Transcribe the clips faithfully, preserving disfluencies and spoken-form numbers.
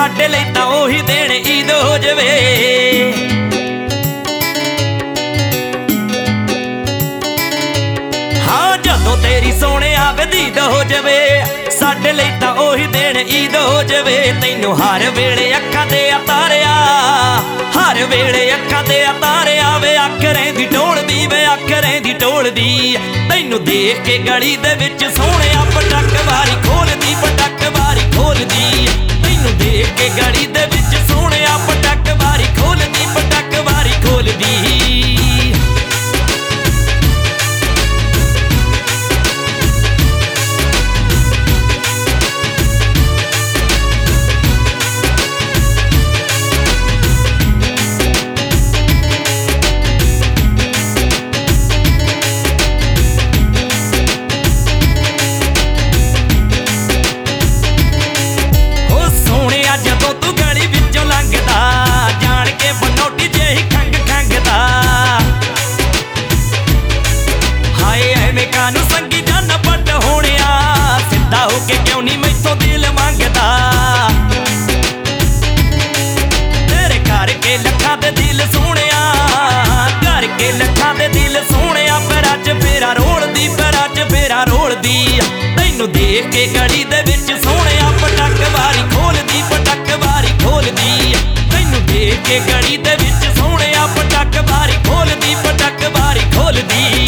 ਸਾਡੇ ਲਈ ਤਾਂ ਉਹੀ ਦਿਨ ਈਦ ਹੋ ਜਾਵੇ। ਹਾਂ ਜਦੋਂ ਤੇਰੀ ਸੋਹਣਿਆ ਵਦੀਦ ਹੋ ਜਾਵੇ, ਸਾਡੇ ਲਈ ਤਾਂ ਉਹੀ ਦਿਨ ਈਦ ਹੋ ਜਾਵੇ। ਤੈਨੂੰ ਹਰ ਵੇਲੇ ਅੱਖਾਂ ਤੇ ਤਾਰਿਆ, ਹਰ ਵੇਲੇ ਅੱਖਾਂ ਤੇ ਤਾਰਿਆ ਵੇ। ਅੱਖ ਰਹਿੰਦੀ ਢੋਲਦੀ ਵੇ, ਅੱਖ ਰਹਿੰਦੀ ਢੋਲਦੀ। ਤੈਨੂੰ ਦੇਖ ਕੇ ਗਲੀ ਦੇ ਵਿੱਚ ਸੋਹਣਿਆ ਪਟਕ ਵਾਰੀ ਖੋਲਦੀ, ਪਟਕ ਵਾਰੀ ਖੋਲਦੀ। ਤੈਨੂੰ ਦੇਖ ਕੇ ਗਲੀ ਦੇ ਵਿੱਚ ਸੋਹਣਿਆ ਪਟਕ ਵਾਰੀ ਖੋਲਦੀ, ਪਟਕ ਵਾਰੀ ਖੋਲਦੀ। ਨੂੰ ਸੰਗੀ ਜਨ ਪੱਟ ਹੋਣਿਆ, ਸਿੱਧਾ ਹੋ ਕੇ ਕਿਉਂ ਨਹੀਂ ਮੈਥੋਂ ਦਿਲ ਮੰਗਦਾ। ਤੇਰੇ ਕਰਕੇ ਲੱਖਾਂ ਦੇ ਦਿਲ ਸੋਹਣਿਆ, ਕਰਕੇ ਲੱਖਾਂ ਦੇ ਦਿਲ ਸੋਹਣਿਆ। ਪੈਰਾਂ 'ਚ ਫੇਰਾ ਰੋਲਦੀ, ਪੈਰਾਂ 'ਚ ਫੇਰਾ ਰੋਲਦੀ। ਤੈਨੂੰ ਦੇਖ ਕੇ ਗਲੀ ਦੇ ਵਿੱਚ ਸੋਹਣਿਆ ਪਟਕ ਵਾਰੀ ਖੋਲਦੀ, ਪਟਕ ਵਾਰੀ ਖੋਲਦੀ। ਤੈਨੂੰ ਦੇਖ ਕੇ ਗਲੀ ਦੇ ਵਿੱਚ ਸੋਹਣਿਆ ਪਟਕ ਵਾਰੀ ਖੋਲਦੀ, ਪਟਕ ਵਾਰੀ ਖੋਲਦੀ।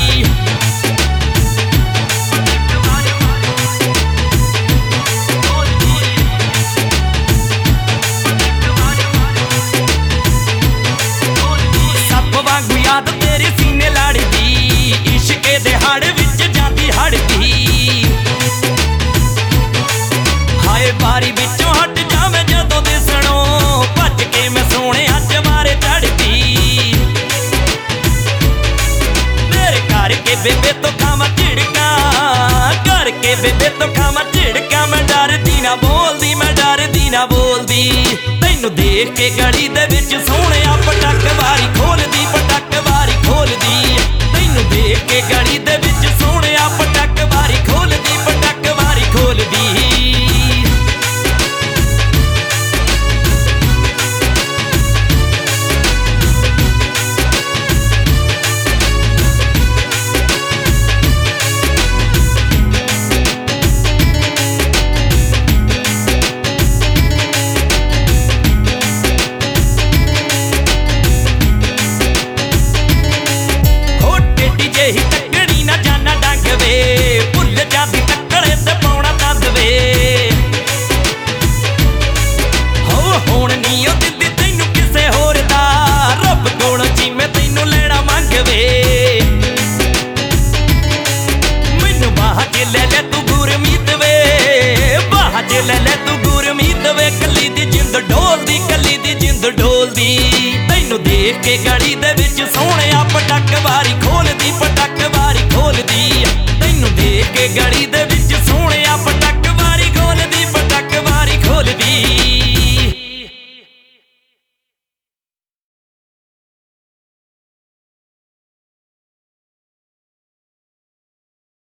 ਯਾਦ ਤੇਰੇ ਸੀਨੇ ਲੜਦੀ, ਇਸ਼ਕੇ ਦੇ ਹੜ ਵਿੱਚ ਜਾਂਦੀ ਹੜਦੀ। ਹਾਏ ਬਾਰੀ ਵਿੱਚੋਂ ਹਟ ਜਾਵੇਂ ਜਦੋਂ ਦਿਸਣੋਂ, ਭੱਜ ਕੇ ਮੈਂ ਸੋਹਣਿਆ ਚਵਾਰੇ ਚੜਦੀ। ਮੇਰੇ ਕਰਕੇ ਬੇਬੇ ਤੋਂ ਖਾਵਾਂ ਝਿੜਕਾਂ, ਕਰਕੇ ਬੇਬੇ ਤੋਂ ਖਾਵਾਂ ਝਿੜਕਾਂ। ਮੈਂ ਡਰਦੀ ਨਾ ਬੋਲਦੀ, ਮੈਂ ਡਰਦੀ ਨਾ ਬੋਲਦੀ। ਤੈਨੂੰ ਦੇਖ ਕੇ ਗਲੀ ਦੇ ਵਿੱਚ ਸੋਹਣਿਆ ਪਟਕ ਵਾਰੀ ਖੋਲਦੀ, ਪਟਕ ਵਾਰੀ ਖੋਲਦੀ। ਤੈਨੂੰ ਦੇਖ ਕੇ ਗਲੀ ਦੇ ਵਿੱਚ ਸੋਹਣਿਆ ਪਟਕ ਵਾਰੀ ਖੋਲਦੀ, ਪਟਕ ਵਾਰੀ ਖੋਲਦੀ। ਹੀ ਟੱਕਣੀ ਨਾ ਜਾਨਾ ਡੰਗ ਵੇ, ਭੁੱਲ ਜਾਂਦੀ ਟੱਕਰੇ ਤੇ ਪਾਉਣਾ ਤੱਦ ਵੇ। ਹੋ ਹੁਣ ਨੀ ਉਹ ਦਿੰਦੀ ਤੈਨੂੰ ਕਿਸੇ ਹੋਰ ਦਾ, ਰੱਬ ਕੋਲੋਂ ਜਿਵੇਂ ਤੈਨੂੰ ਲੈਣਾ ਮੰਗ ਵੇ। ਮੈਨੂੰ ਬਾਹ 'ਚ ਲੈ ਲੈ ਤੂੰ ਗੁਰਮੀਤ ਵੇ, ਬਾਹ 'ਚ ਲੈ ਲੈ ਤੂੰ ਗੁਰਮੀਤ ਵੇ। ਕੱਲੀ ਦੀ ਜਿੰਦ ਡੋਲਦੀ, ਕੱਲੀ ਦੀ ਜਿੰਦ ਡੋਲਦੀ। ਤੈਨੂੰ ਦੇਖ ਕੇ ਗਲੀ ਦੇ ਵਿੱਚ ਸੋਹਣਿਆ ਪਟਕ ਵਾਰੀ ਖੋਲਦੀ, ਪਟਕ ਵਾਰੀ ਖੋਲਦੀ। ਤੈਨੂੰ ਦੇਖ ਕੇ ਗਲੀ ਦੇ